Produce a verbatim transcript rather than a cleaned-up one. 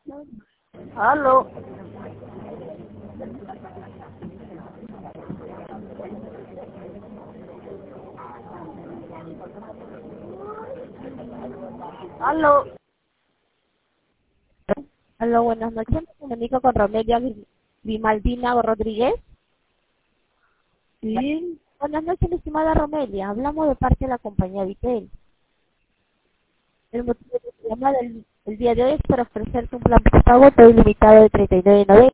Aló. Aló. Hola, buenas noches. Me comunico con Romelia Gri- Grimaldina Rodríguez. Sí. Buenas noches, mi estimada Romelia. Hablamos de parte de la compañía Vitel. El motivo de mi llamada el, el día de hoy es para ofrecerte un plan de pago todo ilimitado de treinta y nueve noventa.